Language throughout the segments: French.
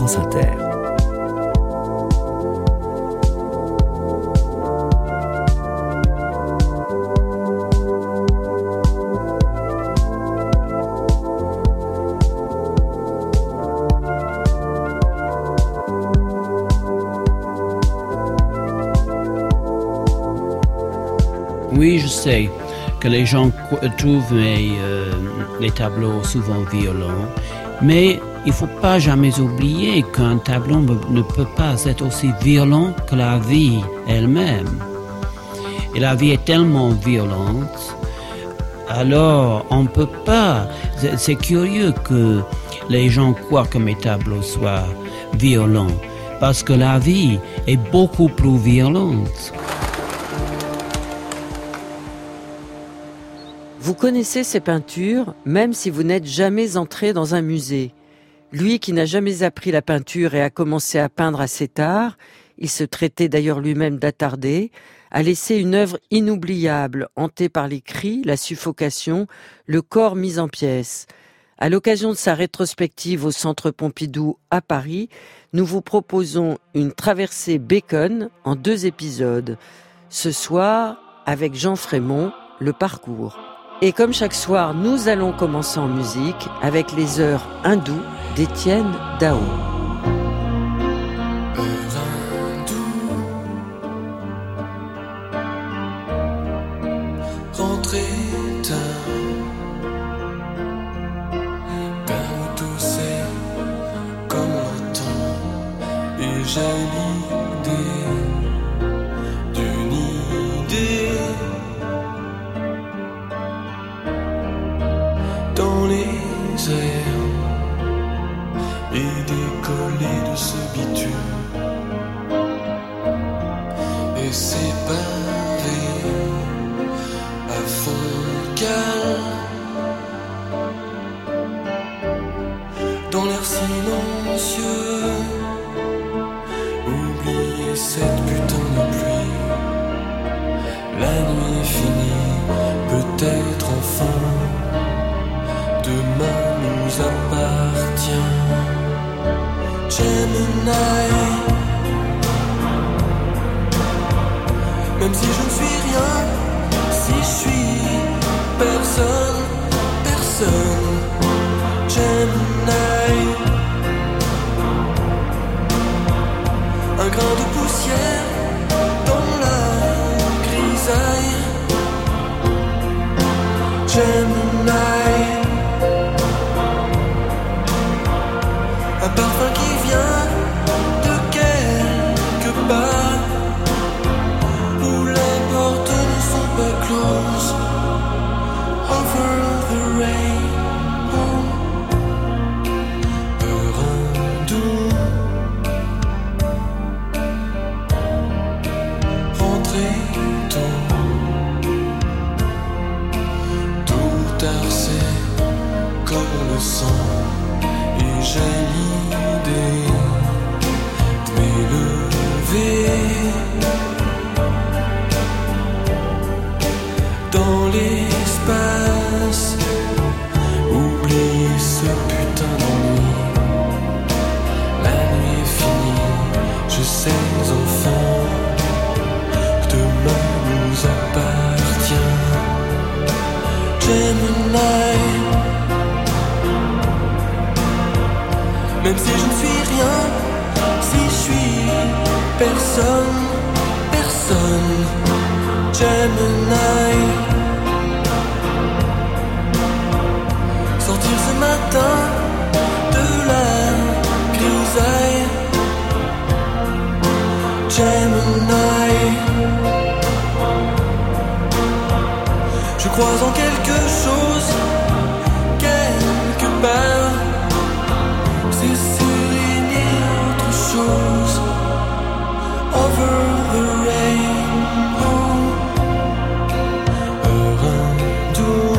France Inter. Oui, je sais que les gens trouvent les tableaux souvent violents, mais il ne faut pas jamais oublier qu'un tableau ne peut pas être aussi violent que la vie elle-même. Et la vie est tellement violente, alors on ne peut pas... C'est curieux que les gens croient que mes tableaux soient violents, parce que la vie est beaucoup plus violente. Vous connaissez ses peintures, même si vous n'êtes jamais entré dans un musée. Lui qui n'a jamais appris la peinture et a commencé à peindre assez tard, il se traitait d'ailleurs lui-même d'attardé, a laissé une œuvre inoubliable, hantée par les cris, la suffocation, le corps mis en pièces. À l'occasion de sa rétrospective au Centre Pompidou à Paris, nous vous proposons une traversée Bacon en 2 épisodes. Ce soir, avec Jean Frémont, le parcours. Et comme chaque soir, nous allons commencer en musique avec les heures hindoues d'Étienne Dao. Rentrez tard, père tout c'est comme on attend, et j'ai l'idée d'une idée. Dans les airs et décoller de ce bitume et séparer à fond calme dans l'air silencieux, oublier cette putain de pluie. La nuit est finie, peut-être enfin demain nous appartient. Gemini, même si je ne suis rien, si je suis personne, personne. Gemini, un grain de poussière dans la grisaille. Gemini, un parfum qui vient de quelque part où les portes ne sont pas closes. Over the rainbow, heure hindoue, rentrez tôt, tout tarsé comme on le sent. Et j'ai l'idée de m'élever dans l'espace, oublier ce putain d'ennui. La nuit est finie, je sais enfin, demain nous appartient. Gemini, même si je ne suis rien, si je suis personne, personne. Gemini, sortir ce matin de la grisaille. Gemini, je crois en quelque chose, quelque part. C'est souligner autre chose. Over the rainbow, heure hindoue,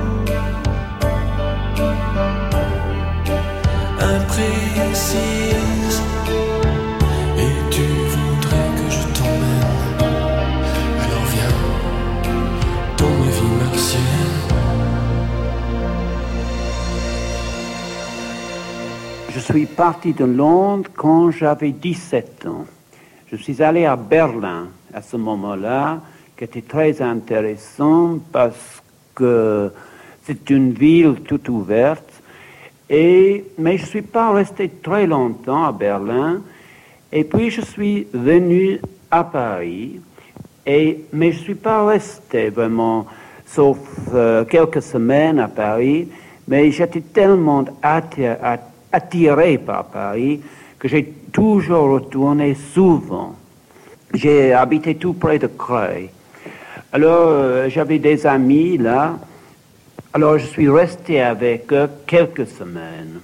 imprécise. Et tu voudrais que je t'emmène, alors viens dans ma vie martienne. suis parti de Londres quand j'avais 17 ans. Je suis allé à Berlin à ce moment-là, qui était très intéressant parce que c'est une ville toute ouverte. Mais je ne suis pas resté très longtemps à Berlin. Et puis je suis venu à Paris. Mais je ne suis pas resté vraiment, sauf quelques semaines à Paris. Mais j'étais tellement attiré par Paris que j'ai toujours retourné souvent. J'ai habité tout près de Creil. Alors, j'avais des amis là. Alors, je suis resté avec eux quelques semaines.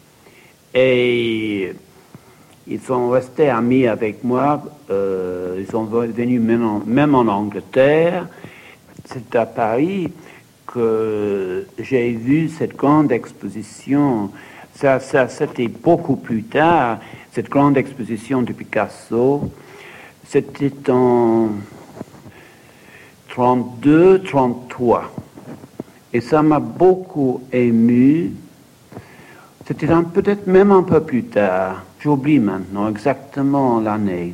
Et ils sont restés amis avec moi. Ils sont venus même en Angleterre. C'est à Paris que j'ai vu cette grande exposition. Ça c'était beaucoup plus tard, cette grande exposition de Picasso. C'était en 32, 33. Et ça m'a beaucoup ému. C'était peut-être même un peu plus tard. J'oublie maintenant exactement l'année.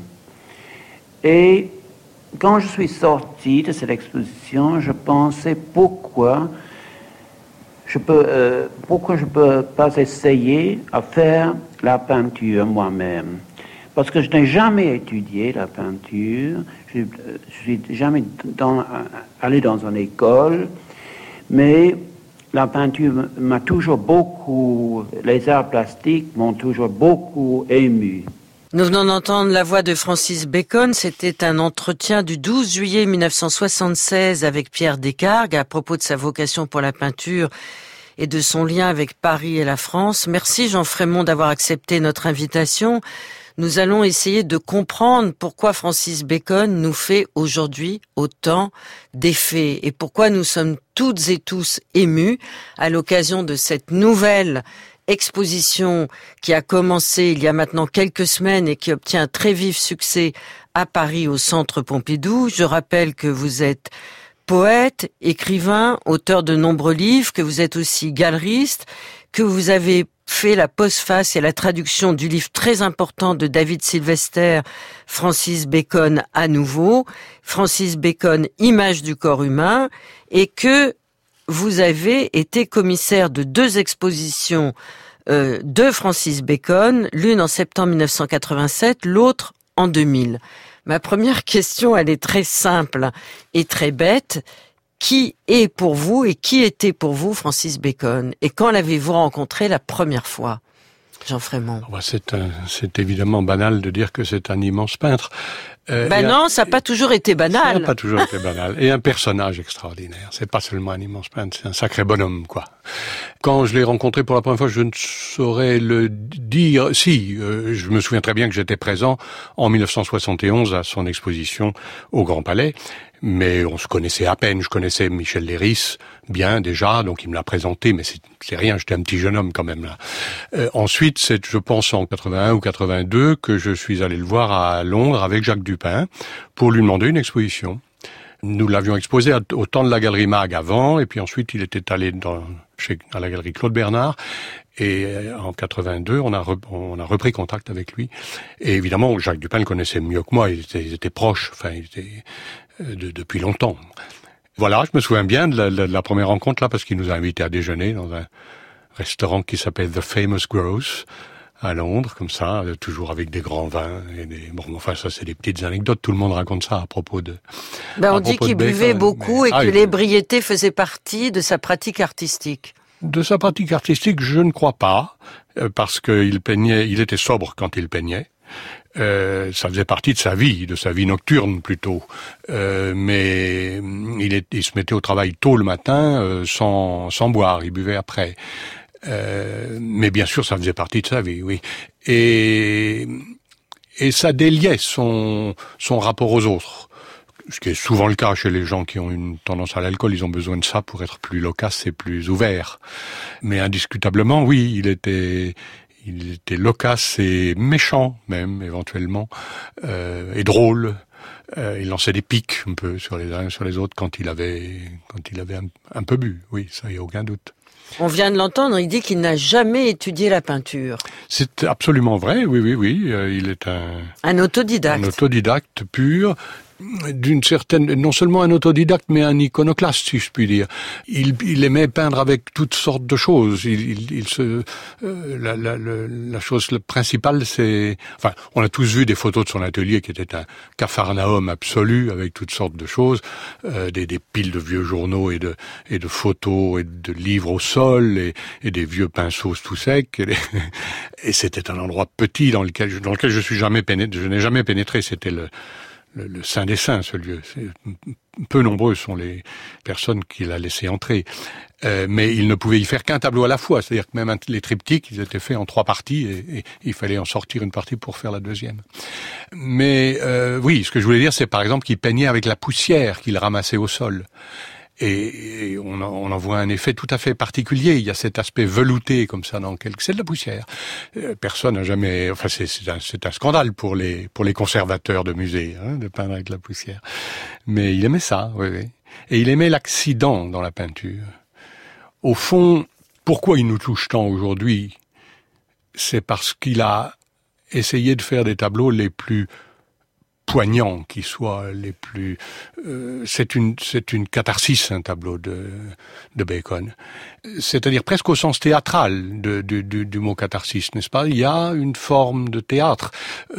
Et quand je suis sorti de cette exposition, je pensais pourquoi je peux pas essayer à faire la peinture moi-même. Parce que je n'ai jamais étudié la peinture, je suis jamais allé dans une école, mais la peinture m'a toujours beaucoup, les arts plastiques m'ont toujours beaucoup ému. Nous venons d'entendre la voix de Francis Bacon. C'était un entretien du 12 juillet 1976 avec Pierre Descargues à propos de sa vocation pour la peinture et de son lien avec Paris et la France. Merci Jean Frémond d'avoir accepté notre invitation. Nous allons essayer de comprendre pourquoi Francis Bacon nous fait aujourd'hui autant d'effet et pourquoi nous sommes toutes et tous émus à l'occasion de cette nouvelle exposition qui a commencé il y a maintenant quelques semaines et qui obtient un très vif succès à Paris au Centre Pompidou. Je rappelle que vous êtes poète, écrivain, auteur de nombreux livres, que vous êtes aussi galeriste, que vous avez fait la postface et la traduction du livre très important de David Sylvester, Francis Bacon à nouveau, Francis Bacon, Images du corps humain, et que vous avez été commissaire de 2 expositions de Francis Bacon, l'une en septembre 1987, l'autre en 2000. Ma première question, elle est très simple et très bête. Qui est pour vous et qui était pour vous Francis Bacon? Et quand l'avez-vous rencontré la première fois, Jean Frémond? C'est évidemment banal de dire que c'est un immense peintre. Non, ça n'a pas toujours été banal. Ça n'a pas toujours été banal. Et un personnage extraordinaire. C'est pas seulement un immense peintre, c'est un sacré bonhomme, quoi. Quand je l'ai rencontré pour la première fois, je ne saurais le dire. Si, je me souviens très bien que j'étais présent en 1971 à son exposition au Grand Palais. Mais on se connaissait à peine. Je connaissais Michel Leiris bien déjà, donc il me l'a présenté, mais c'est rien, j'étais un petit jeune homme quand même là. Ensuite, c'est, je pense, en 81 ou 82 que je suis allé le voir à Londres avec Jacques Dupin pour lui demander une exposition. Nous l'avions exposé au temps de la Galerie Mag avant, et puis ensuite il était allé à la Galerie Claude Bernard. Et en 82, on a repris contact avec lui. Et évidemment, Jacques Dupin le connaissait mieux que moi. Ils étaient proches. Enfin, ils étaient depuis longtemps. Voilà, je me souviens bien de la première rencontre là, parce qu'il nous a invités à déjeuner dans un restaurant qui s'appelle The Famous Grouse à Londres, comme ça, toujours avec des grands vins et enfin ça c'est des petites anecdotes. Tout le monde raconte ça à propos de. On dit qu'il buvait beaucoup et que l'ébriété faisait partie de sa pratique artistique. De sa pratique artistique, je ne crois pas, parce qu'il peignait, il était sobre quand il peignait. Ça faisait partie de sa vie nocturne plutôt. Mais il se mettait au travail tôt le matin, sans boire, il buvait après. Mais bien sûr, ça faisait partie de sa vie, oui. Et ça déliait son rapport aux autres. Ce qui est souvent le cas chez les gens qui ont une tendance à l'alcool, ils ont besoin de ça pour être plus loquaces et plus ouverts. Mais indiscutablement, oui, il était loquace et méchant même, éventuellement, et drôle. Il lançait des piques un peu sur les uns et sur les autres quand il avait un peu bu. Oui, ça y a aucun doute. On vient de l'entendre, il dit qu'il n'a jamais étudié la peinture. C'est absolument vrai, oui. Il est un autodidacte. Un autodidacte pur. D'une certaine, non seulement un autodidacte, mais un iconoclaste, si je puis dire. Il aimait peindre avec toutes sortes de choses. La chose principale, c'est, enfin, on a tous vu des photos de son atelier qui était un capharnaüm absolu avec toutes sortes de choses, des piles de vieux journaux et de photos et de livres au sol et des vieux pinceaux tout secs. Et c'était un endroit petit dans lequel je n'ai jamais pénétré. C'était le saint des saints, ce lieu. Peu nombreux sont les personnes qu'il a laissé entrer. Mais il ne pouvait y faire qu'un tableau à la fois. C'est-à-dire que même les triptyques, ils étaient faits en 3 parties et il fallait en sortir une partie pour faire la deuxième. Mais oui, ce que je voulais dire, c'est par exemple qu'il peignait avec la poussière qu'il ramassait au sol. Et on en voit un effet tout à fait particulier. Il y a cet aspect velouté comme ça c'est de la poussière. Personne n'a jamais, enfin c'est un scandale pour les conservateurs de musées, de peindre avec la poussière. Mais il aimait ça, oui. Et il aimait l'accident dans la peinture. Au fond, pourquoi il nous touche tant aujourd'hui? C'est parce qu'il a essayé de faire des tableaux les plus poignants qui soient, les plus c'est une catharsis, un tableau de Bacon, c'est-à-dire presque au sens théâtral du mot catharsis, n'est-ce pas? Il y a une forme de théâtre,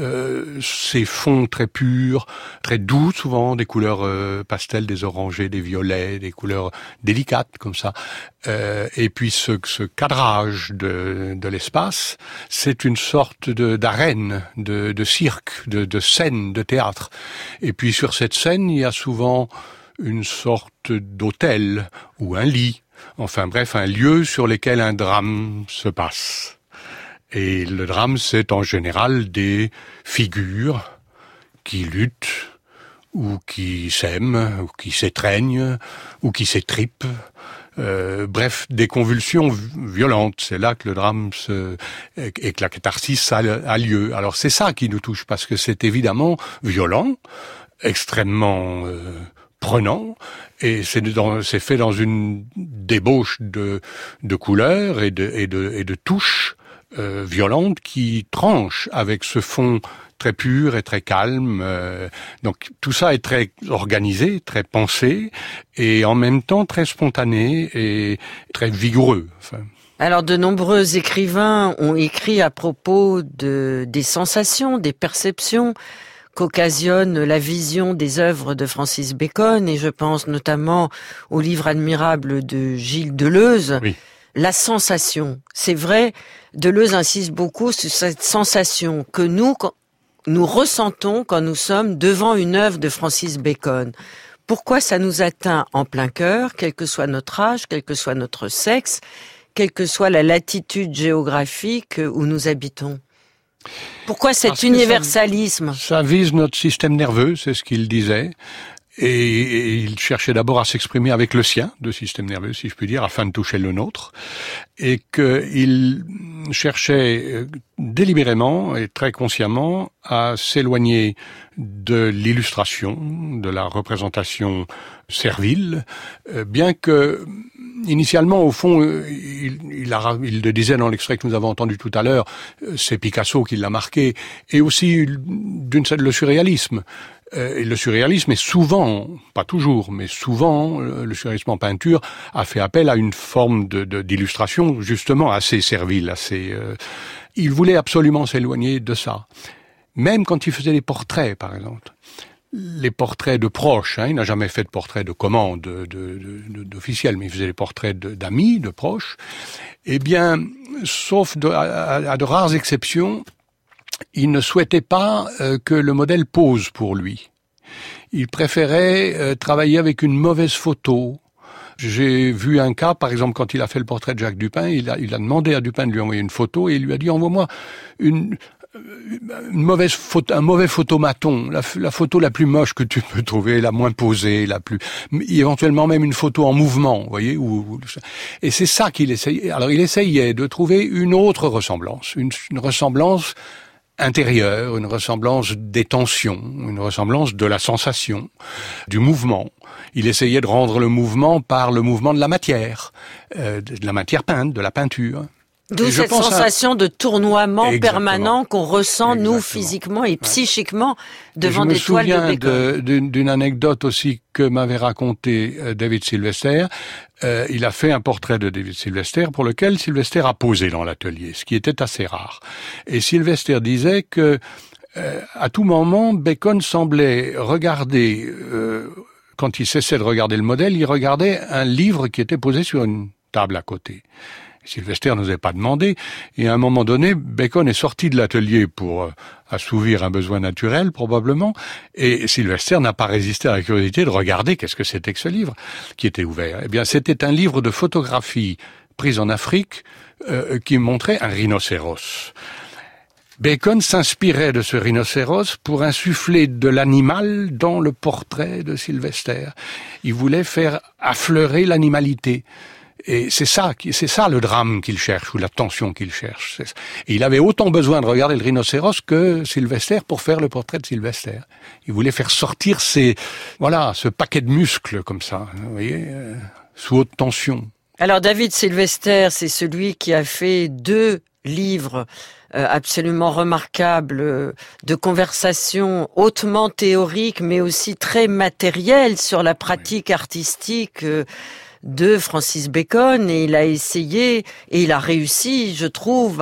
ces fonds très purs, très doux souvent, des couleurs pastel, des orangés, des violets, des couleurs délicates comme ça, et puis ce cadrage de l'espace, c'est une sorte d'arène, de cirque, de scène, de théâtre. Et puis sur cette scène, il y a souvent une sorte d'autel ou un lit, enfin bref, un lieu sur lequel un drame se passe. Et le drame, c'est en général des figures qui luttent, ou qui s'aiment, ou qui s'étreignent, ou qui s'étripent. Bref, des convulsions violentes. C'est là que le drame et que la catharsis a lieu. Alors c'est ça qui nous touche, parce que c'est évidemment violent, extrêmement prenant, et c'est fait dans une débauche de couleurs et de touches violentes qui tranchent avec ce fond très pur et très calme. Donc tout ça est très organisé, très pensé, et en même temps très spontané et très vigoureux. Enfin. Alors de nombreux écrivains ont écrit à propos des sensations, des perceptions qu'occasionne la vision des œuvres de Francis Bacon, et je pense notamment au livre admirable de Gilles Deleuze. Oui. La sensation, c'est vrai, Deleuze insiste beaucoup sur cette sensation que nous ressentons quand nous sommes devant une œuvre de Francis Bacon. Pourquoi ça nous atteint en plein cœur, quel que soit notre âge, quel que soit notre sexe, quelle que soit la latitude géographique où nous habitons? Pourquoi cet universalisme? Ça vise notre système nerveux, c'est ce qu'il disait. Et il cherchait d'abord à s'exprimer avec le sien, de système nerveux, si je puis dire, afin de toucher le nôtre. Et qu'il cherchait délibérément et très consciemment à s'éloigner de l'illustration, de la représentation servile, bien que initialement, au fond, il le disait dans l'extrait que nous avons entendu tout à l'heure, c'est Picasso qui l'a marqué, et aussi le surréalisme. Et le surréalisme est souvent, pas toujours, mais souvent, le surréalisme en peinture a fait appel à une forme d'illustration justement assez servile, assez. Il voulait absolument s'éloigner de ça, même quand il faisait des portraits, par exemple. Les portraits de proches, il n'a jamais fait de portraits de commande d'officiels, mais il faisait des portraits d'amis, de proches. Eh bien, sauf à de rares exceptions, il ne souhaitait pas que le modèle pose pour lui. Il préférait travailler avec une mauvaise photo. J'ai vu un cas, par exemple, quand il a fait le portrait de Jacques Dupin, il a demandé à Dupin de lui envoyer une photo et il lui a dit « Envoie-moi un mauvais photomaton, la photo la plus moche que tu peux trouver, la moins posée, éventuellement même une photo en mouvement, vous voyez, et c'est ça qu'il essayait. Alors il essayait de trouver une autre ressemblance, une ressemblance intérieure, une ressemblance des tensions, une ressemblance de la sensation, du mouvement. Il essayait de rendre le mouvement par le mouvement de la matière peinte, de la peinture. D'où cette sensation de tournoiement permanent qu'on ressent, nous, physiquement et psychiquement, devant des toiles de Bacon. Je me souviens d'une anecdote aussi que m'avait raconté David Sylvester. Il a fait un portrait de David Sylvester pour lequel Sylvester a posé dans l'atelier, ce qui était assez rare. Et Sylvester disait que à tout moment, Bacon semblait regarder, quand il cessait de regarder le modèle, il regardait un livre qui était posé sur une table à côté. Sylvester n'osait pas demander, et à un moment donné, Bacon est sorti de l'atelier pour assouvir un besoin naturel, probablement, et Sylvester n'a pas résisté à la curiosité de regarder qu'est-ce que c'était que ce livre qui était ouvert. Eh bien, c'était un livre de photographies prises en Afrique qui montrait un rhinocéros. Bacon s'inspirait de ce rhinocéros pour insuffler de l'animal dans le portrait de Sylvester. Il voulait faire affleurer l'animalité. Et c'est ça le drame qu'il cherche, ou la tension qu'il cherche. Et il avait autant besoin de regarder le rhinocéros que Sylvester pour faire le portrait de Sylvester. Il voulait faire sortir ce paquet de muscles comme ça, vous voyez, sous haute tension. Alors David Sylvester, c'est celui qui a fait 2 livres absolument remarquables de conversations hautement théoriques, mais aussi très matérielles sur la pratique artistique de Francis Bacon, et il a essayé, et il a réussi, je trouve,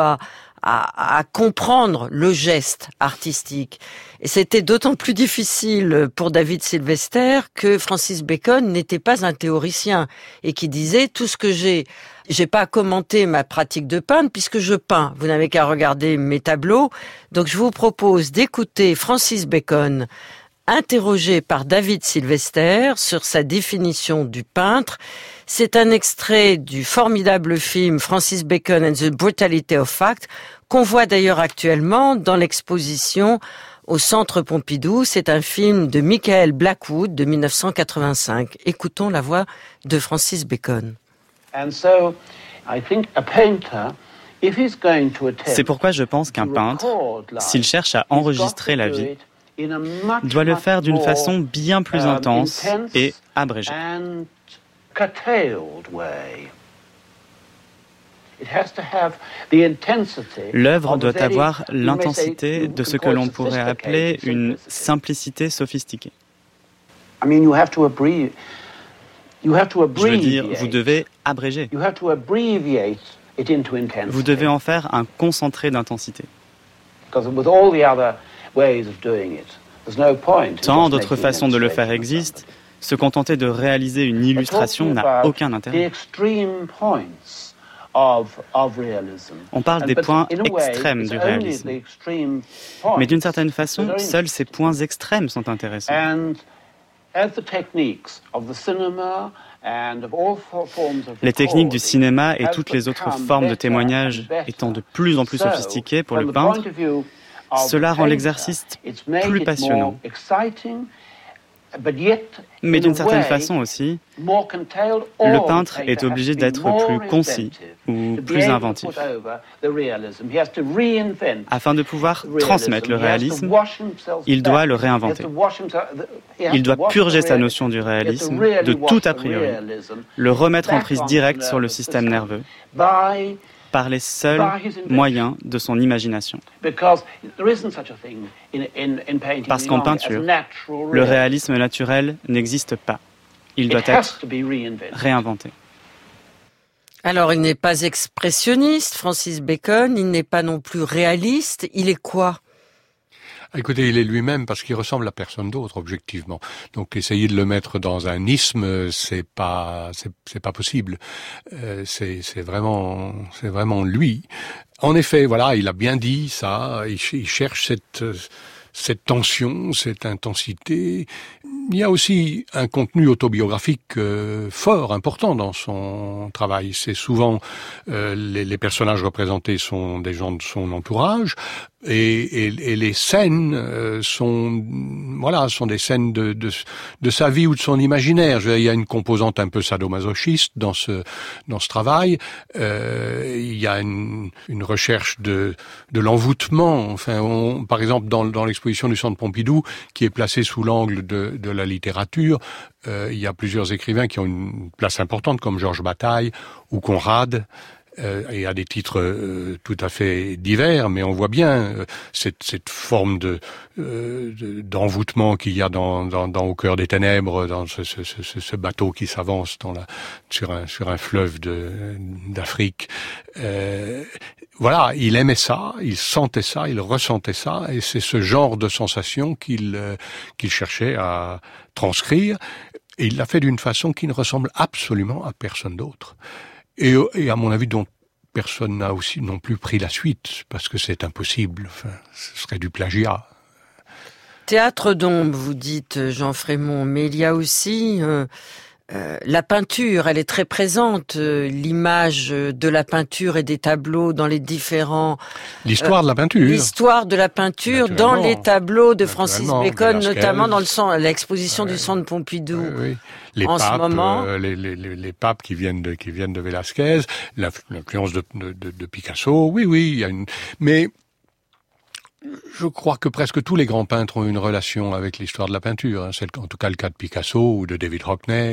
à comprendre le geste artistique. Et c'était d'autant plus difficile pour David Sylvester que Francis Bacon n'était pas un théoricien, et qui disait tout ce que j'ai pas à commenter ma pratique de peindre puisque je peins. Vous n'avez qu'à regarder mes tableaux. Donc je vous propose d'écouter Francis Bacon interrogé par David Sylvester sur sa définition du peintre. C'est un extrait du formidable film Francis Bacon and the Brutality of Fact, qu'on voit d'ailleurs actuellement dans l'exposition au Centre Pompidou. C'est un film de Michael Blackwood de 1985. Écoutons la voix de Francis Bacon. C'est pourquoi je pense qu'un peintre, s'il cherche à enregistrer la vie, doit le faire d'une façon bien plus intense et abrégée. L'œuvre doit avoir l'intensité de ce que l'on pourrait appeler une simplicité sophistiquée. Je veux dire, vous devez abréger. Vous devez en faire un concentré d'intensité. Tant d'autres façons de le faire existent, se contenter de réaliser une illustration n'a aucun intérêt. On parle des points extrêmes du réalisme. Mais d'une certaine façon, seuls ces points extrêmes sont intéressants. Les techniques du cinéma et toutes les autres formes de témoignage étant de plus en plus sophistiquées pour le peintre, cela rend l'exercice plus passionnant. Mais d'une certaine façon aussi, le peintre est obligé d'être plus concis ou plus inventif. Afin de pouvoir transmettre le réalisme, il doit le réinventer. Il doit purger sa notion du réalisme de tout a priori, le remettre en prise directe sur le système nerveux, par les seuls moyens de son imagination. Parce qu'en peinture, le réalisme naturel n'existe pas. Il doit être réinventé. Alors, il n'est pas expressionniste, Francis Bacon, il n'est pas non plus réaliste, il est quoi ? Écoutez, il est lui-même parce qu'il ressemble à personne d'autre, objectivement. Donc, essayer de le mettre dans un isme, c'est pas possible. C'est vraiment lui. En effet, voilà, il a bien dit ça. Il cherche cette tension, cette intensité. il y a aussi un contenu autobiographique fort, important dans son travail. C'est souvent les personnages représentés sont des gens de son entourage. Et les scènes sont des scènes de sa vie ou de son imaginaire. Il y a une composante un peu sadomasochiste dans ce travail. Il y a une recherche de l'envoûtement. Enfin, par exemple, dans l'exposition du Centre Pompidou, qui est placée sous l'angle de la littérature, il y a plusieurs écrivains qui ont une place importante, comme Georges Bataille ou Conrad. Et à des titres tout à fait divers, mais on voit bien cette forme d'envoûtement qu'il y a dans Au cœur des ténèbres, dans ce bateau qui s'avance sur un fleuve d'Afrique. Voilà, il aimait ça, il sentait ça, il ressentait ça, et c'est ce genre de sensation qu'il cherchait à transcrire, et il l'a fait d'une façon qui ne ressemble absolument à personne d'autre. Et à mon avis, dont personne n'a aussi non plus pris la suite, parce que c'est impossible. Enfin, ce serait du plagiat. Théâtre d'ombre, vous dites, Jean Frémont, mais il y a aussi la peinture, elle est très présente, l'image de la peinture et des tableaux dans les différents... L'histoire de la peinture. L'histoire de la peinture dans les tableaux de Francis Bacon, notamment dans l'exposition du Centre Pompidou. Oui. Les papes qui viennent de Velázquez, l'influence de Picasso, oui, il y a une... Mais je crois que presque tous les grands peintres ont une relation avec l'histoire de la peinture. C'est en tout cas le cas de Picasso ou de David Hockney.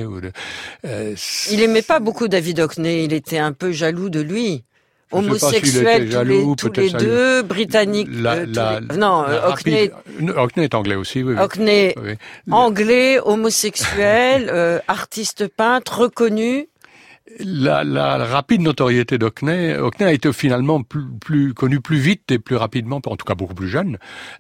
Il aimait pas beaucoup David Hockney, il était un peu jaloux de lui. Homosexuels tous les deux, britanniques. Hockney est anglais aussi. Oui, Hockney, oui. Anglais, homosexuel, artiste peintre reconnu. La rapide notoriété d'Hockney a été finalement plus connu plus vite et plus rapidement, en tout cas beaucoup plus jeune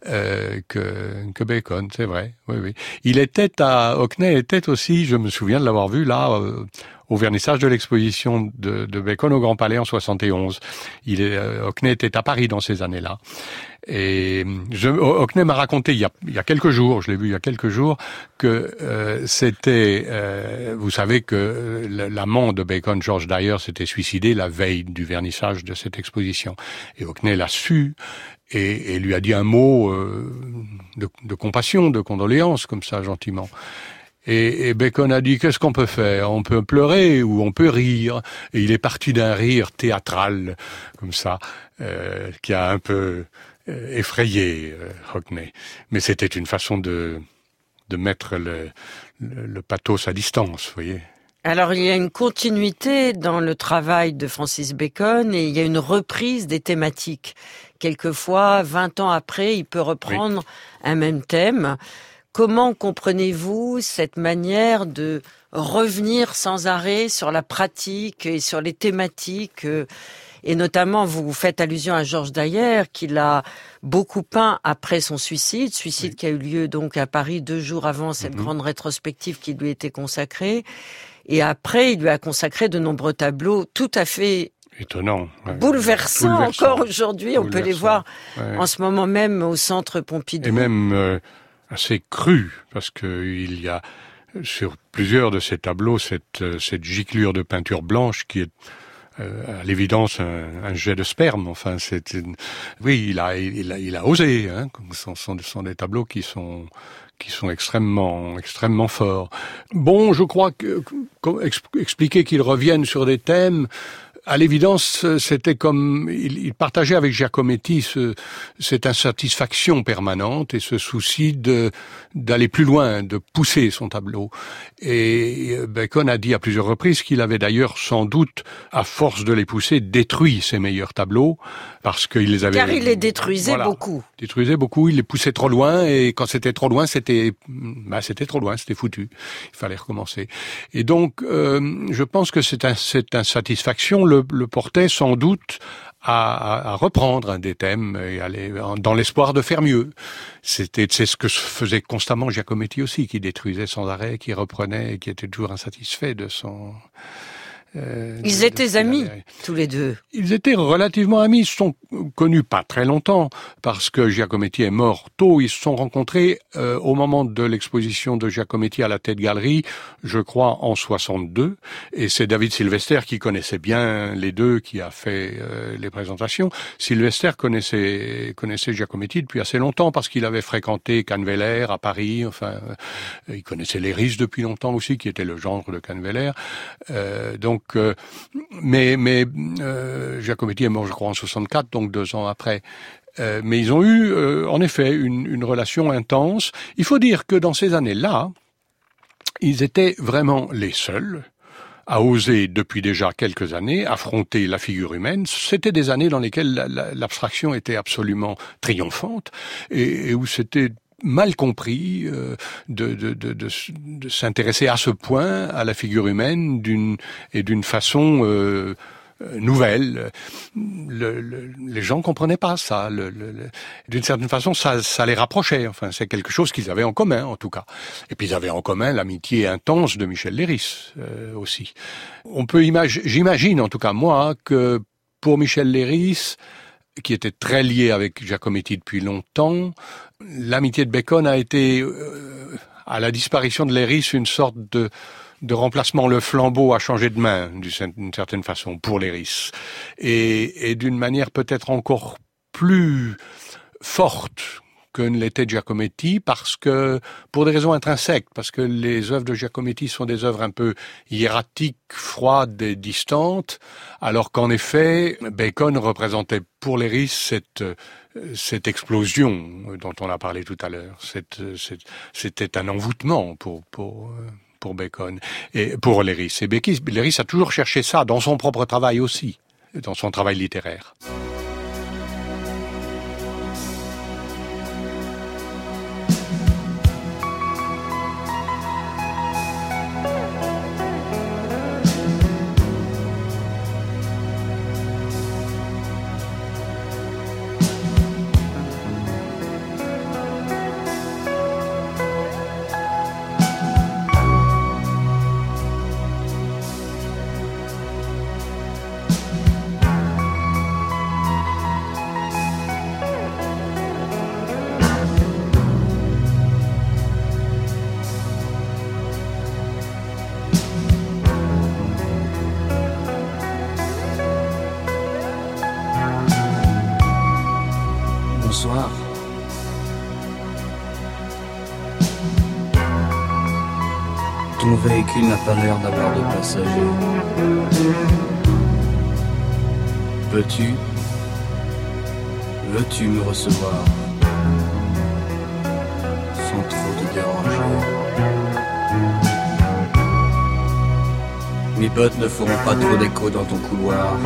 que Bacon, c'est vrai. Oui. Hockney était aussi, je me souviens de l'avoir vu là au vernissage de l'exposition de Bacon au Grand Palais en 71. Hockney était à Paris dans ces années-là. Et Hockney m'a raconté il y a quelques jours, je l'ai vu il y a quelques jours, que c'était, vous savez que l'amant de Bacon, George Dyer, s'était suicidé la veille du vernissage de cette exposition. Et Hockney l'a su et lui a dit un mot de compassion, de condoléance, comme ça, gentiment. Et Bacon a dit, qu'est-ce qu'on peut faire? On peut pleurer ou on peut rire. Et il est parti d'un rire théâtral, comme ça, qui a un peu effrayé Hockney. Mais c'était une façon de mettre le pathos à distance, vous voyez. Alors, il y a une continuité dans le travail de Francis Bacon et il y a une reprise des thématiques. Quelquefois, 20 ans après, il peut reprendre un même thème. Comment comprenez-vous cette manière de revenir sans arrêt sur la pratique et sur les thématiques et notamment, vous faites allusion à Georges Dyer, qu'il a beaucoup peint après son suicide qui a eu lieu donc à Paris 2 jours avant cette grande rétrospective qui lui était consacrée. Et après, il lui a consacré de nombreux tableaux tout à fait étonnant, bouleversant encore aujourd'hui. On peut les voir en ce moment même au Centre Pompidou. Et même assez cru, parce que il y a sur plusieurs de ces tableaux cette giclure de peinture blanche qui est à l'évidence un jet de sperme. Enfin, il a osé. Hein, ce sont des tableaux qui sont extrêmement forts. Bon, je crois que expliquer qu'ils reviennent sur des thèmes. À l'évidence, c'était comme il partageait avec Giacometti cette insatisfaction permanente et ce souci d'aller plus loin, de pousser son tableau. Et Bacon a dit à plusieurs reprises qu'il avait d'ailleurs sans doute, à force de les pousser, détruit ses meilleurs tableaux parce qu'il les avait... Car il les détruisait beaucoup. Détruisait beaucoup, il les poussait trop loin et quand c'était trop loin, c'était trop loin, c'était foutu. Il fallait recommencer. Et donc, je pense que cette insatisfaction le portait sans doute à reprendre des thèmes et aller dans l'espoir de faire mieux. C'est ce que faisait constamment Giacometti aussi, qui détruisait sans arrêt, qui reprenait et qui était toujours insatisfait de Ils étaient amis, tous les deux. Ils étaient relativement amis. Ils se sont connus pas très longtemps parce que Giacometti est mort tôt. Ils se sont rencontrés au moment de l'exposition de Giacometti à la Tate Gallery, je crois en 62. Et c'est David Sylvester qui connaissait bien les deux, qui a fait les présentations. Sylvester connaissait Giacometti depuis assez longtemps parce qu'il avait fréquenté Canneveller à Paris. Enfin, il connaissait Léris depuis longtemps aussi, qui était le gendre de Canneveller. Mais Giacometti est mort, je crois, en 64, donc 2 ans après. Mais ils ont eu, en effet, une relation intense. Il faut dire que dans ces années-là, ils étaient vraiment les seuls à oser, depuis déjà quelques années, affronter la figure humaine. C'était des années dans lesquelles l'abstraction était absolument triomphante et où c'était mal compris de s'intéresser à ce point à la figure humaine d'une façon nouvelle. Les gens comprenaient pas ça. D'une certaine façon, ça les rapprochait. Enfin, c'est quelque chose qu'ils avaient en commun, en tout cas. Et puis ils avaient en commun l'amitié intense de Michel Leiris aussi. J'imagine, en tout cas moi, que pour Michel Leiris, qui était très lié avec Giacometti depuis longtemps, l'amitié de Bacon a été, à la disparition de Leiris, une sorte de remplacement. Le flambeau a changé de main, d'une certaine façon, pour Leiris. Et d'une manière peut-être encore plus forte que ne l'était Giacometti, parce que, pour des raisons intrinsèques, parce que les œuvres de Giacometti sont des œuvres un peu hiératiques, froides et distantes, alors qu'en effet, Bacon représentait pour Leiris cette explosion dont on a parlé tout à l'heure. C'était un envoûtement pour Bacon et pour Leiris. Et Leiris a toujours cherché ça dans son propre travail aussi, dans son travail littéraire. Bonsoir. Ton véhicule n'a pas l'air d'avoir de passagers. Veux-tu me recevoir sans trop te déranger? Mes bottes ne feront pas trop d'écho dans ton couloir.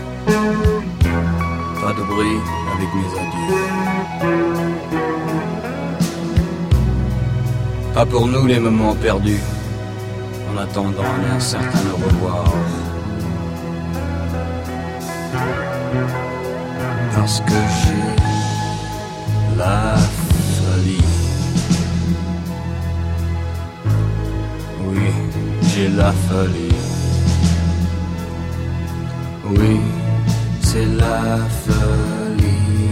Pas de bruit avec mes adieux. Pas pour nous les moments perdus, en attendant un incertain au revoir. Parce que j'ai la folie. Oui, j'ai la folie. Oui, c'est la folie.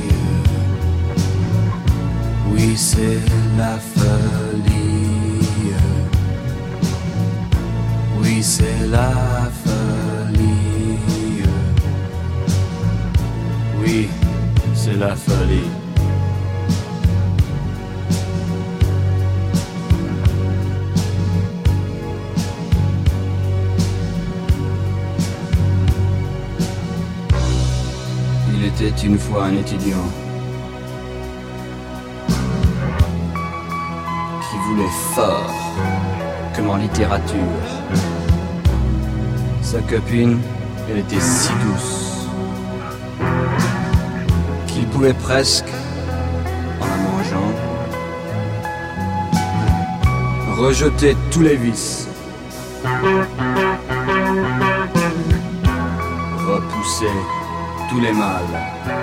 Oui, c'est la folie. Oui, c'est la folie. Oui, c'est la folie. Il était une fois un étudiant qui voulait fort, comme en littérature. Sa copine, elle était si douce qu'il pouvait presque, en la mangeant, rejeter tous les vices, repousser tous les mâles,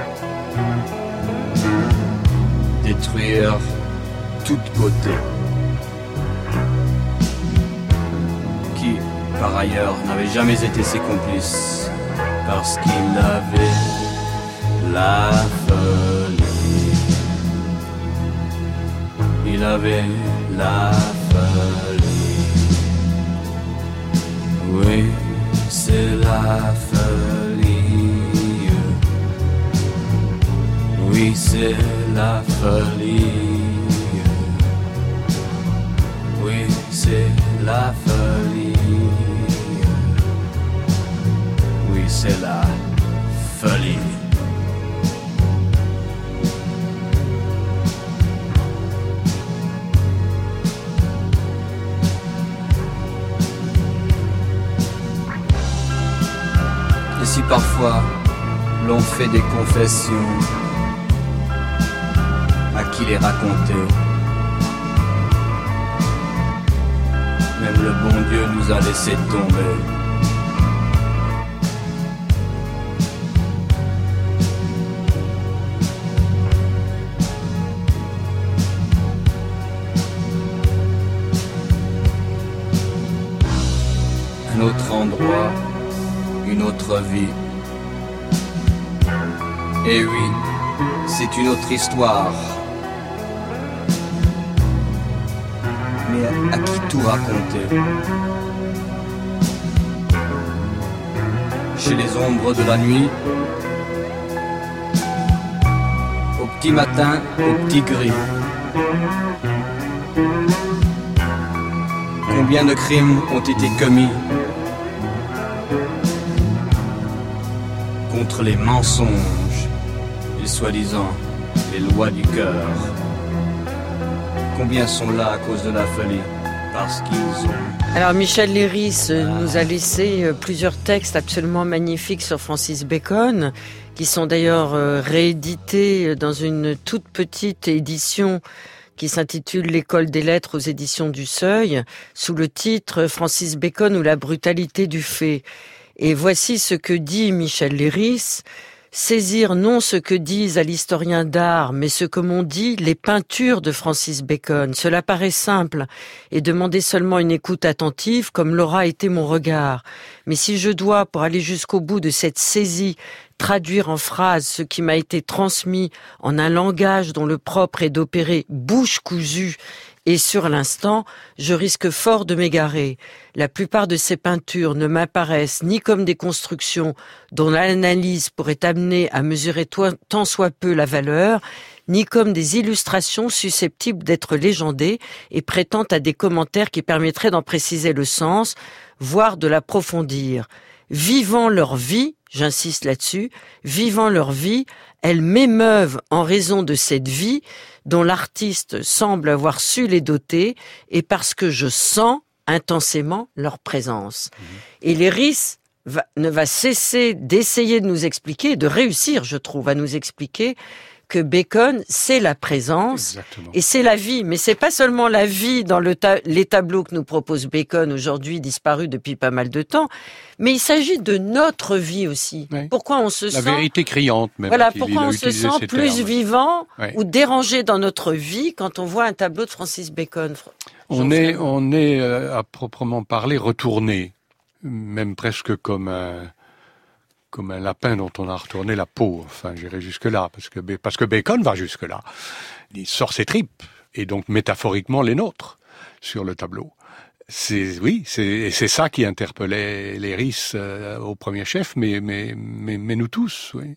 détruire toute beauté qui, par ailleurs, n'avaient jamais été ses complices, parce qu'il avait la folie. Il avait la folie. Oui, c'est la folie. Oui, c'est la folie. Oui, c'est la folie. Oui, c'est la folie. Et si parfois l'on fait des confessions, à qui les raconter? Même le bon Dieu nous a laissé tomber. Un autre endroit, une autre vie. Et oui, c'est une autre histoire. Mais à qui tout raconter? Chez les ombres de la nuit, au petit matin, au petit gris. Combien de crimes ont été commis contre les mensonges et soi-disant les lois du cœur? Combien sont là à cause de la folie? Parce qu'ils ont... Alors Michel Léris nous a laissé plusieurs textes absolument magnifiques sur Francis Bacon, qui sont d'ailleurs réédités dans une toute petite édition qui s'intitule L'école des lettres aux éditions du Seuil, sous le titre Francis Bacon ou la brutalité du fait. Et voici ce que dit Michel Léris: saisir non ce que disent à l'historien d'art, mais ce que m'ont dit les peintures de Francis Bacon. Cela paraît simple, et demander seulement une écoute attentive, comme l'aura été mon regard. Mais si je dois, pour aller jusqu'au bout de cette saisie, traduire en phrases ce qui m'a été transmis en un langage dont le propre est d'opérer bouche cousue, et sur l'instant, je risque fort de m'égarer. La plupart de ces peintures ne m'apparaissent ni comme des constructions dont l'analyse pourrait amener à mesurer tant soit peu la valeur, ni comme des illustrations susceptibles d'être légendées et prêtant à des commentaires qui permettraient d'en préciser le sens, voire de l'approfondir. Vivant leur vie, j'insiste là-dessus, vivant leur vie, elles m'émeuvent en raison de cette vie dont l'artiste semble avoir su les doter et parce que je sens intensément leur présence. Et Léris ne va cesser d'essayer de nous expliquer, de réussir, je trouve, à nous expliquer que Bacon, c'est la présence. Exactement. Et c'est la vie. Mais c'est pas seulement la vie dans les tableaux que nous propose Bacon, aujourd'hui disparus depuis pas mal de temps, mais il s'agit de notre vie aussi. Oui. Pourquoi on se sent... La vérité criante, même. Voilà, pourquoi on se sent plus vivant ou dérangé dans notre vie quand on voit un tableau de Francis Bacon. On est à proprement parler retourné, même presque comme un lapin dont on a retourné la peau. Enfin, j'irai jusque-là, parce que Bacon va jusque-là. Il sort ses tripes, et donc métaphoriquement les nôtres, sur le tableau. C'est ça qui interpellait Léris au premier chef, mais nous tous, oui.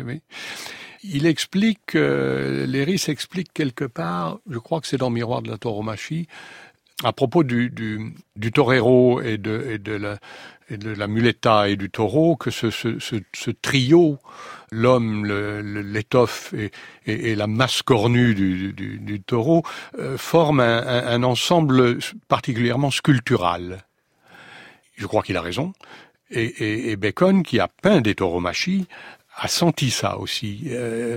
Il explique, Léris explique quelque part, je crois que c'est dans Miroir de la tauromachie, à propos du torero et de la muleta et du taureau, que ce trio, l'homme, l'étoffe et la masse cornue du taureau, forme un ensemble particulièrement sculptural. Je crois qu'il a raison. Et Bacon, qui a peint des tauromachies, a senti ça aussi.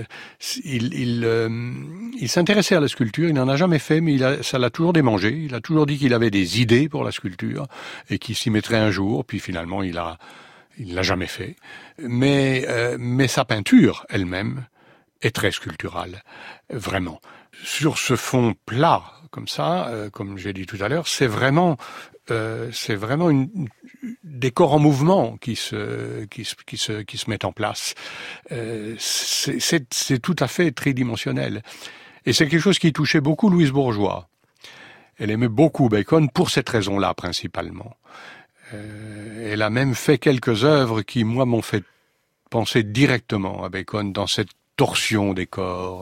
Il s'intéressait à la sculpture, il n'en a jamais fait, mais ça l'a toujours démangé. Il a toujours dit qu'il avait des idées pour la sculpture et qu'il s'y mettrait un jour, puis finalement il l'a jamais fait. Mais sa peinture elle-même est très sculpturale, vraiment. Sur ce fond plat, comme ça, comme j'ai dit tout à l'heure, c'est vraiment c'est vraiment des corps en mouvement qui se mettent en place. C'est tout à fait tridimensionnel. Et c'est quelque chose qui touchait beaucoup Louise Bourgeois. Elle aimait beaucoup Bacon pour cette raison-là, principalement. Elle a même fait quelques œuvres qui, moi, m'ont fait penser directement à Bacon dans cette torsion des corps,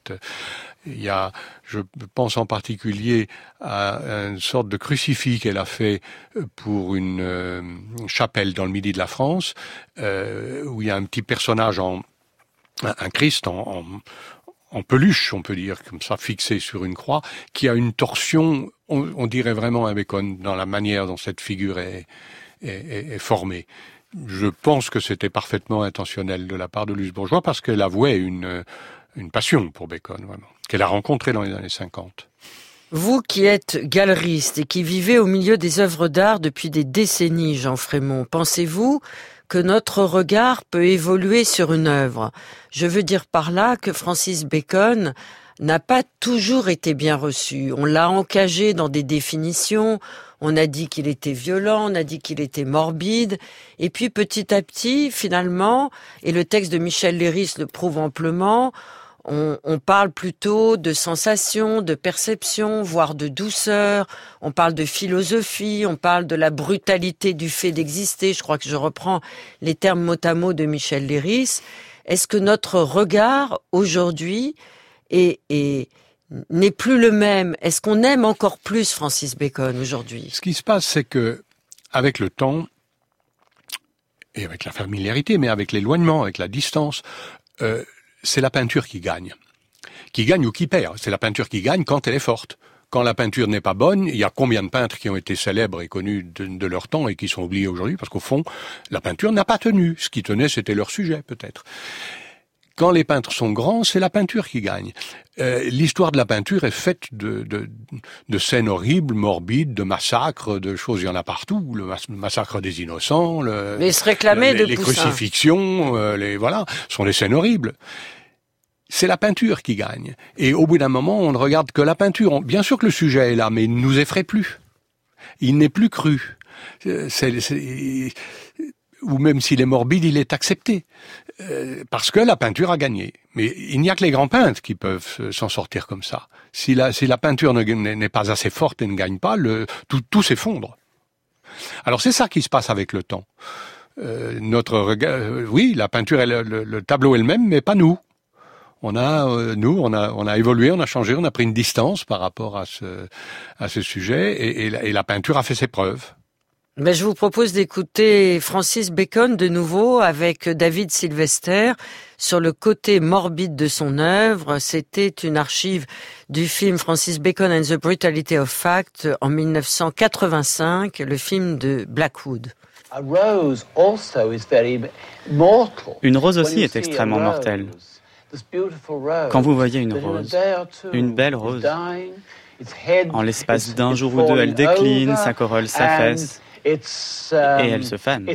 je pense en particulier à une sorte de crucifix qu'elle a fait pour une chapelle dans le midi de la France, où il y a un petit personnage un Christ en peluche, on peut dire, comme ça, fixé sur une croix, qui a une torsion, on dirait vraiment un Bacon dans la manière dont cette figure est formée. Je pense que c'était parfaitement intentionnel de la part de Louise Bourgeois parce qu'elle avouait une passion pour Bacon, vraiment, qu'elle a rencontré dans les années 50. Vous qui êtes galeriste et qui vivez au milieu des œuvres d'art depuis des décennies, Jean Frémont, pensez-vous que notre regard peut évoluer sur une œuvre? Je veux dire par là que Francis Bacon n'a pas toujours été bien reçu. On l'a encagé dans des définitions, on a dit qu'il était violent, on a dit qu'il était morbide, et puis petit à petit, finalement, et le texte de Michel Leiris le prouve amplement, on parle plutôt de sensation, de perception, voire de douceur, on parle de philosophie, on parle de la brutalité du fait d'exister, je crois que je reprends les termes mot à mot de Michel Leiris. Est-ce que notre regard, aujourd'hui, n'est plus le même? Est-ce qu'on aime encore plus Francis Bacon aujourd'hui? Ce qui se passe, c'est que, avec le temps, et avec la familiarité, mais avec l'éloignement, avec la distance, c'est la peinture qui gagne. Qui gagne ou qui perd. C'est la peinture qui gagne quand elle est forte. Quand la peinture n'est pas bonne, il y a combien de peintres qui ont été célèbres et connus de leur temps et qui sont oubliés aujourd'hui, parce qu'au fond, la peinture n'a pas tenu. Ce qui tenait, c'était leur sujet, peut-être. Quand les peintres sont grands, c'est la peinture qui gagne. L'histoire de la peinture est faite de scènes horribles, morbides, de massacres, de choses, il y en a partout. Le massacre des innocents, mais se réclamer de les crucifixions, voilà, sont des scènes horribles. C'est la peinture qui gagne. Et au bout d'un moment, on ne regarde que la peinture. Bien sûr que le sujet est là, mais il ne nous effraie plus. Il n'est plus cru. Ou même s'il est morbide, il est accepté. Parce que la peinture a gagné. Mais il n'y a que les grands peintres qui peuvent s'en sortir comme ça. Si la peinture n'est pas assez forte et ne gagne pas, tout s'effondre. Alors c'est ça qui se passe avec le temps. Notre regard, oui, la peinture, le tableau est le même, mais pas nous. On a évolué, on a changé, on a pris une distance par rapport à ce sujet, et la peinture a fait ses preuves. Ben, je vous propose d'écouter Francis Bacon de nouveau avec David Sylvester sur le côté morbide de son œuvre. C'était une archive du film Francis Bacon and the Brutality of Fact en 1985, le film de Blackwood. Une rose aussi est extrêmement mortelle. Quand vous voyez une belle rose, en l'espace d'un jour ou deux, elle décline, sa corolle s'affaisse et elle se fane.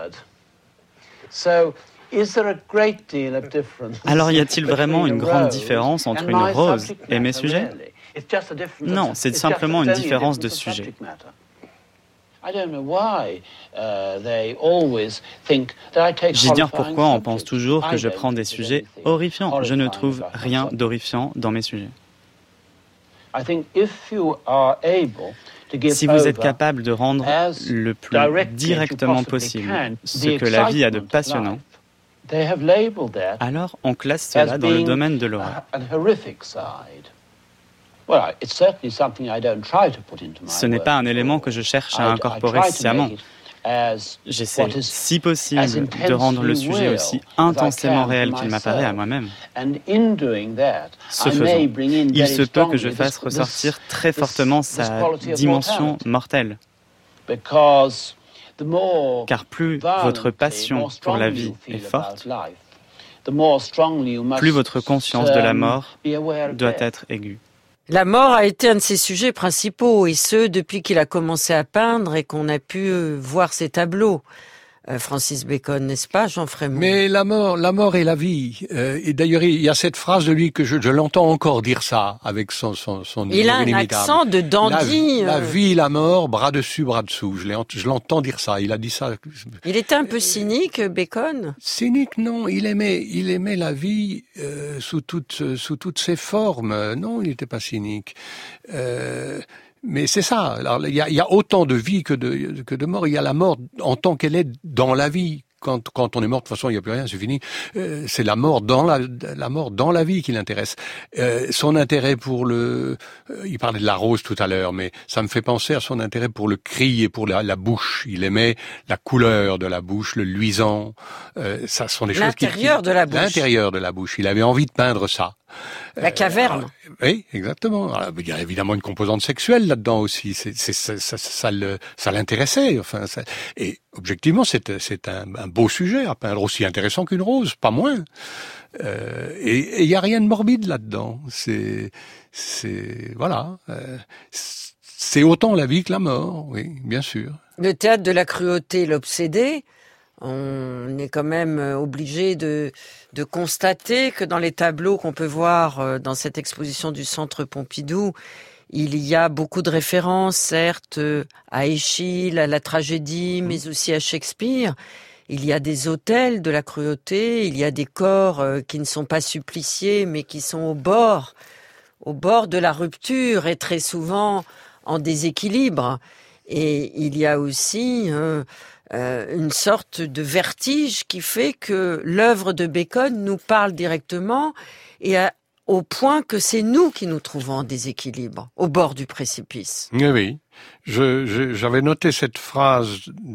Alors y a-t-il vraiment une grande différence entre une rose et mes sujets? Non, c'est simplement une différence de sujet. J'ignore pourquoi on pense toujours que je prends des sujets horrifiants. Je ne trouve rien d'horrifiant dans mes sujets. Si vous êtes capable de rendre le plus directement possible ce que la vie a de passionnant, alors on classe cela dans le domaine de l'horreur. Ce n'est pas un élément que je cherche à incorporer sciemment. J'essaie, si possible, de rendre le sujet aussi intensément réel qu'il m'apparaît à moi-même. Ce faisant, il se peut que je fasse ressortir très fortement sa dimension mortelle. Car plus votre passion pour la vie est forte, plus votre conscience de la mort doit être aiguë. La mort a été un de ses sujets principaux, et ce, depuis qu'il a commencé à peindre et qu'on a pu voir ses tableaux. Francis Bacon, n'est-ce pas, Jean Frémont? Mais la mort et la vie. Et d'ailleurs, il y a cette phrase de lui que je l'entends encore dire ça avec son il a un accent de dandy. La vie, la mort, bras dessus, bras dessous. Je l'entends dire ça. Il a dit ça. Il était un peu cynique, Bacon? Cynique, non. Il aimait la vie sous toutes ses formes. Non, il n'était pas cynique. Mais c'est ça. Alors, il y a autant de vie que de mort. Il y a la mort en tant qu'elle est dans la vie. Quand on est mort, de toute façon, il n'y a plus rien, c'est fini. C'est la mort dans la vie qui l'intéresse. Son intérêt pour il parlait de la rose tout à l'heure, mais ça me fait penser à son intérêt pour le cri et pour la bouche. Il aimait la couleur de la bouche, le luisant. Ça sont des choses l'intérieur de la bouche. L'intérieur de la bouche. Il avait envie de peindre ça. La caverne. Oui, exactement. Alors, il y a évidemment une composante sexuelle là-dedans aussi. Ça l'intéressait. Enfin, et objectivement, c'est un beau sujet à peindre, aussi intéressant qu'une rose, pas moins. Et il y a rien de morbide là-dedans. Voilà. C'est autant la vie que la mort, oui, bien sûr. Le théâtre de la cruauté, l'obsédé. On est quand même obligé de constater que dans les tableaux qu'on peut voir dans cette exposition du Centre Pompidou, il y a beaucoup de références, certes, à Eschyle, à la tragédie, mais aussi à Shakespeare. Il y a des autels de la cruauté, il y a des corps qui ne sont pas suppliciés, mais qui sont au bord de la rupture et très souvent en déséquilibre. Et il y a aussi une sorte de vertige qui fait que l'œuvre de Bacon nous parle directement et au point que c'est nous qui nous trouvons en déséquilibre, au bord du précipice. Oui. J'avais noté cette phrase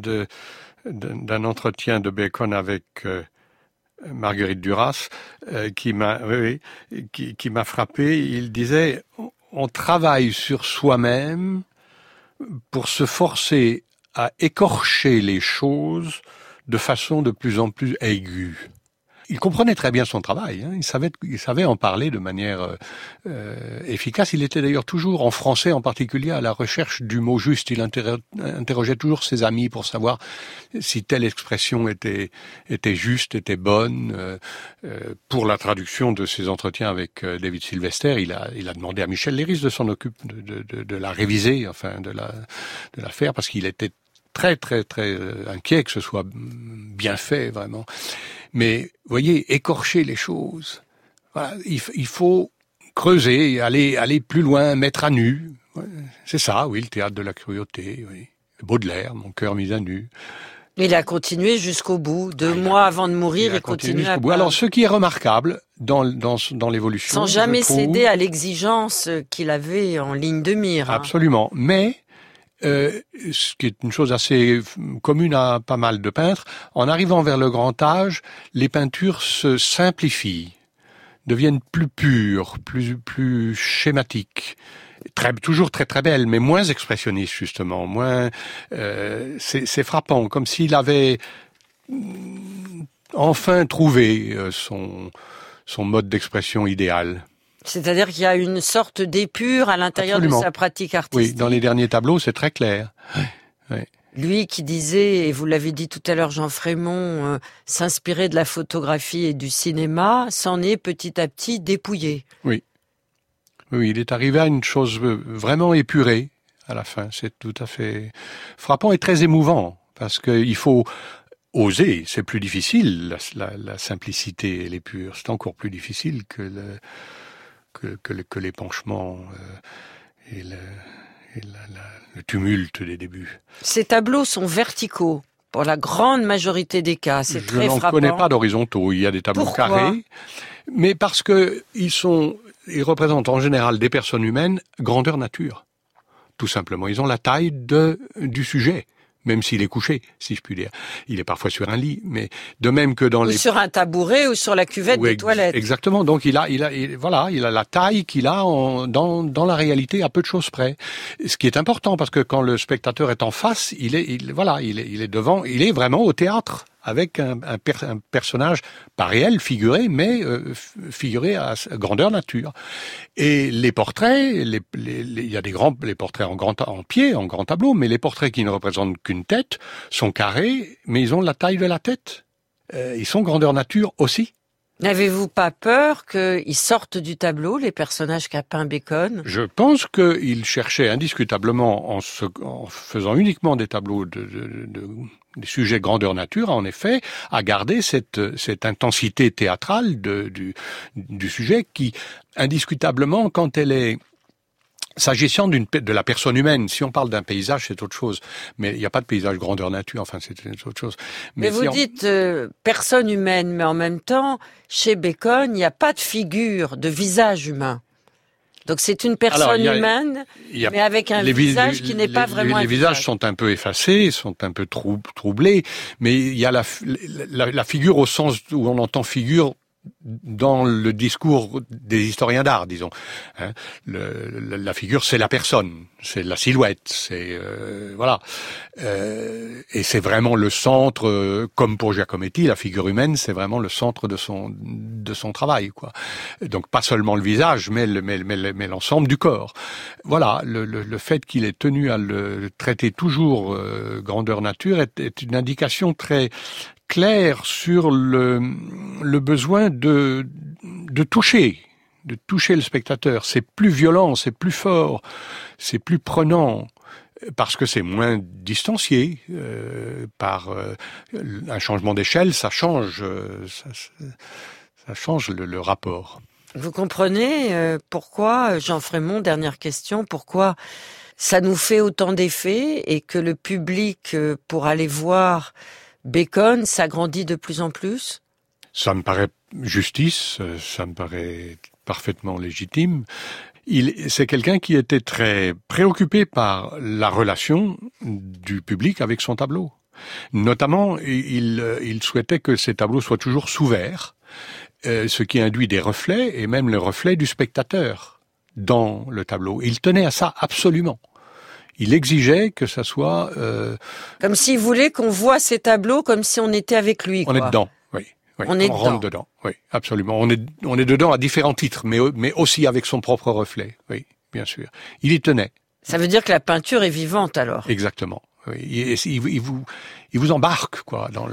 d'un entretien de Bacon avec Marguerite Duras qui m'a frappé. Il disait: on travaille sur soi-même pour se forcer à écorcher les choses de façon de plus en plus aiguë. Il comprenait très bien son travail, hein. Il savait en parler de manière efficace. Il était d'ailleurs toujours, en français en particulier, à la recherche du mot juste. Il interrogeait toujours ses amis pour savoir si telle expression était juste, était bonne. Pour la traduction de ses entretiens avec David Sylvester, il a demandé à Michel Léris de s'en occuper, de la réviser, enfin de la faire, parce qu'il était très très très inquiet que ce soit bien fait vraiment. Mais voyez, écorcher les choses. Voilà, il faut creuser, aller plus loin, mettre à nu. Ouais, c'est ça, oui, le théâtre de la cruauté. Oui. Baudelaire, Mon cœur mis à nu. Il a continué jusqu'au bout. 2 mois avant de mourir, il continue à peindre. Alors, ce qui est remarquable dans l'évolution, sans jamais céder à l'exigence qu'il avait en ligne de mire. Absolument, mais ce qui est une chose assez commune à pas mal de peintres, en arrivant vers le grand âge, les peintures se simplifient, deviennent plus pures, plus schématiques, toujours très très belles, mais moins expressionnistes justement, moins. C'est frappant, comme s'il avait enfin trouvé son mode d'expression idéal. C'est-à-dire qu'il y a une sorte d'épure à l'intérieur Absolument. de sa pratique artistique. Oui, dans les derniers tableaux, c'est très clair. Oui. Lui qui disait, et vous l'avez dit tout à l'heure, Jean Frémont, s'inspirer de la photographie et du cinéma, s'en est petit à petit dépouillé. Oui. Oui, il est arrivé à une chose vraiment épurée à la fin. C'est tout à fait frappant et très émouvant, parce qu'il faut oser. C'est plus difficile, la simplicité et l'épure. C'est encore plus difficile que l'épanchement et le tumulte des débuts. Ces tableaux sont verticaux pour la grande majorité des cas. C'est très frappant. Je n'en connais pas d'horizontaux. Il y a des tableaux carrés, mais parce que ils représentent en général des personnes humaines grandeur nature. Tout simplement, ils ont la taille du sujet. Même s'il est couché, si je puis dire. Il est parfois sur un lit, mais de même que dans ou sur un tabouret ou sur la cuvette des toilettes. Exactement. Donc il a la taille qu'il a dans la réalité à peu de choses près. Ce qui est important parce que quand le spectateur est en face, il est devant, il est vraiment au théâtre. avec un personnage pas réel, figuré, mais figuré à grandeur nature. Et les portraits, il y a les portraits en grand tableau, mais les portraits qui ne représentent qu'une tête sont carrés, mais ils ont la taille de la tête. Ils sont grandeur nature aussi. N'avez-vous pas peur qu'ils sortent du tableau, les personnages qu'a peint Bacon ? Je pense qu'il cherchait indiscutablement, en faisant uniquement des tableaux des sujets grandeur nature, en effet, à garder cette intensité théâtrale du sujet qui, indiscutablement, quand elle est s'agissant de la personne humaine, si on parle d'un paysage, c'est autre chose. Mais il n'y a pas de paysage grandeur nature, enfin, c'est autre chose. Mais vous dites personne humaine, mais en même temps, chez Bacon, il n'y a pas de figure, de visage humain. Donc c'est une personne humaine, mais avec un visage qui n'est pas vraiment un visage. Les visages sont un peu effacés, sont un peu troublés, mais il y a la figure au sens où on entend figure dans le discours des historiens d'art, disons. La figure, c'est la personne, c'est la silhouette, c'est voilà. Et c'est vraiment le centre, comme pour Giacometti, la figure humaine, c'est vraiment le centre de son travail, quoi. Donc pas seulement le visage, mais l'ensemble du corps. Voilà, le fait qu'il ait tenu à le traiter toujours grandeur nature est une indication très clair sur le besoin de toucher le spectateur. C'est plus violent, c'est plus fort, c'est plus prenant, parce que c'est moins distancié. Par un changement d'échelle, ça change le rapport. Vous comprenez pourquoi, Jean Frémont, dernière question, pourquoi ça nous fait autant d'effets et que le public, pour aller voir Bacon s'agrandit de plus en plus ? Ça me paraît justice, ça me paraît parfaitement légitime. C'est quelqu'un qui était très préoccupé par la relation du public avec son tableau. Notamment, il souhaitait que ses tableaux soient toujours sous verre, ce qui induit des reflets, et même le reflet du spectateur dans le tableau. Il tenait à ça absolument. Il exigeait que ça soit... Comme s'il voulait qu'on voit ses tableaux comme si on était avec lui, quoi. On est dedans, oui. On rentre dedans, oui, absolument. On est dedans à différents titres, mais aussi avec son propre reflet, oui, bien sûr. Il y tenait. Ça veut dire que la peinture est vivante, alors. Exactement. Oui. Il vous embarque, quoi, dans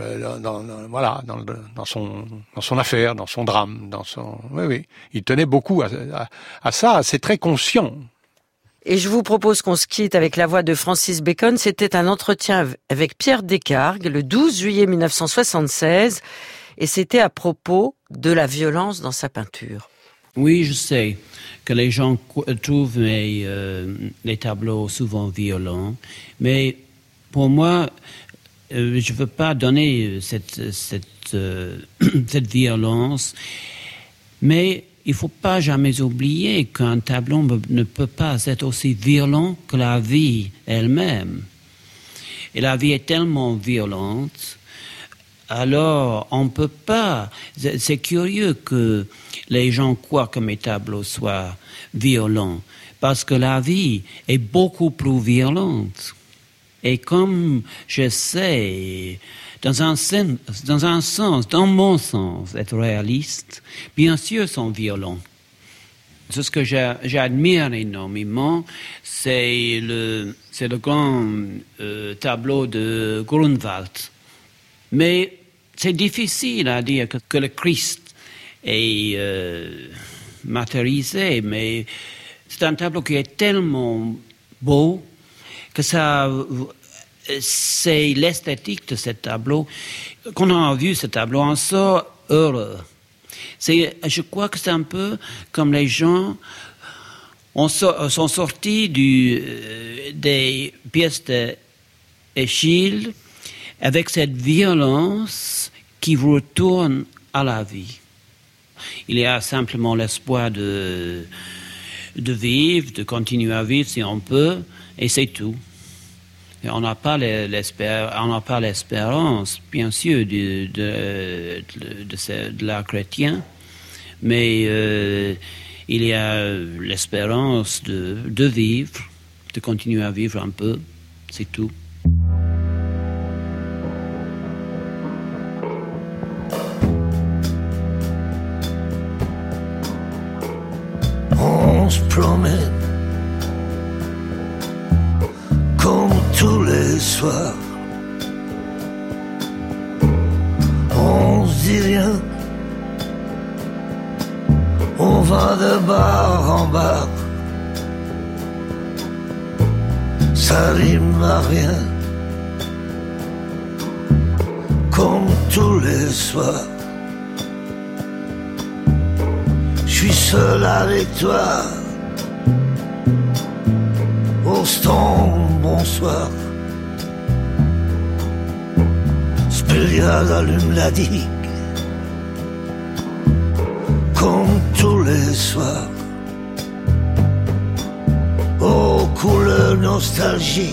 son affaire, dans son drame, oui. Il tenait beaucoup à ça, c'est très conscient. Et je vous propose qu'on se quitte avec la voix de Francis Bacon. C'était un entretien avec Pierre Descargues le 12 juillet 1976 et c'était à propos de la violence dans sa peinture. Oui, je sais que les gens trouvent les tableaux souvent violents, mais pour moi, je ne veux pas donner cette violence, mais il ne faut pas jamais oublier qu'un tableau ne peut pas être aussi violent que la vie elle-même. Et la vie est tellement violente, alors on ne peut pas... C'est curieux que les gens croient que mes tableaux soient violents, parce que la vie est beaucoup plus violente. Et comme je sais... Dans un sens, dans mon sens, être réaliste, bien sûr, sont violents. C'est ce que j'admire énormément, c'est le grand tableau de Grunewald. Mais c'est difficile à dire que le Christ est matérialisé, mais c'est un tableau qui est tellement beau que ça... C'est l'esthétique de ce tableau. Quand on a vu ce tableau, on sort heureux. Je crois que c'est un peu comme les gens sont sortis des pièces d'Échille avec cette violence qui retourne à la vie. Il y a simplement l'espoir de vivre, de continuer à vivre si on peut, et c'est tout. Et on n'a pas l'espérance, bien sûr, de l'art chrétien, mais il y a l'espérance de vivre, de continuer à vivre un peu, c'est tout. promène comme tous les soirs. On se dit rien, on va de bar en bar. Ça rime à rien, comme tous les soirs. Je suis seul avec toi. Au stand, bonsoir. Spéliade allume la digue, comme tous les soirs. Aux couleurs nostalgie,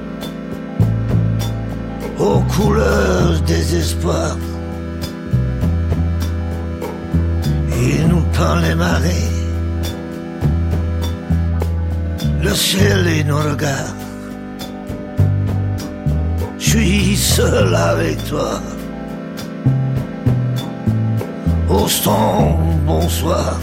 aux couleurs désespoir. Il nous peint les marées, le ciel et nos regards. Je suis seul avec toi. Au stand, bonsoir.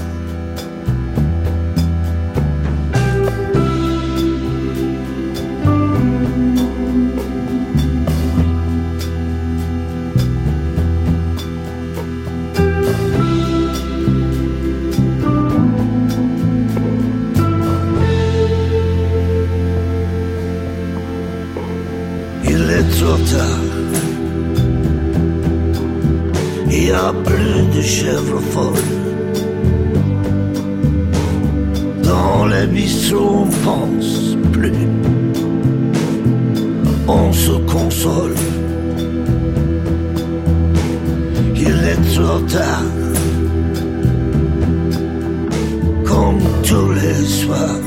Trop tard, il n'y a plus de chèvres folles. Dans les bistrots on pense plus, on se console. Il est trop tard, comme tous les soirs.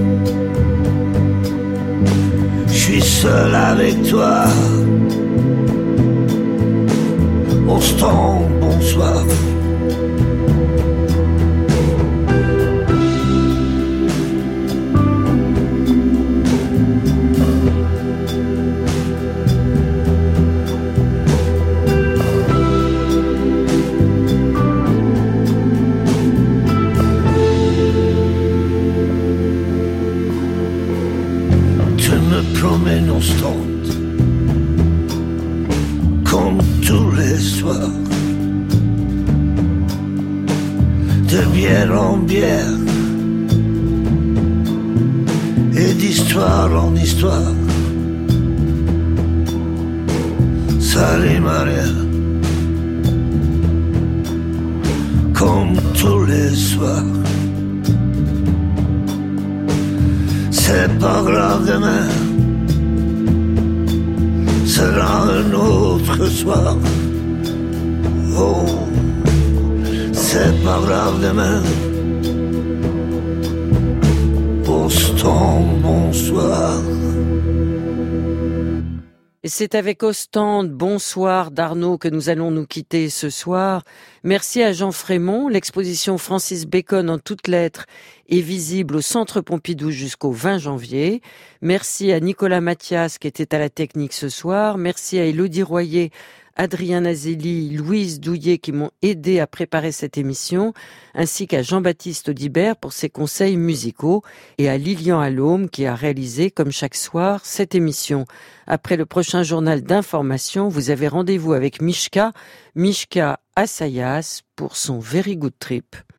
Je suis seul avec toi. Au stand, bonsoir. Promène au stand, comme tous les soirs, de bière en bière, et d'histoire en histoire. Ça rime à rien, comme tous les soirs. C'est pas grave demain, sera un autre soir. Oh, c'est pas grave demain. Au stand, bonsoir. Et c'est avec Ostende, Bonsoir d'Arnaud que nous allons nous quitter ce soir. Merci à Jean Frémont. L'exposition Francis Bacon en toutes lettres est visible au Centre Pompidou jusqu'au 20 janvier. Merci à Nicolas Mathias qui était à la technique ce soir. Merci à Élodie Royer, Adrien Nazelli, Louise Douillet qui m'ont aidé à préparer cette émission, ainsi qu'à Jean-Baptiste Audibert pour ses conseils musicaux et à Lilian Allôme qui a réalisé, comme chaque soir, cette émission. Après le prochain journal d'information, vous avez rendez-vous avec Mishka Assayas pour son Very Good Trip.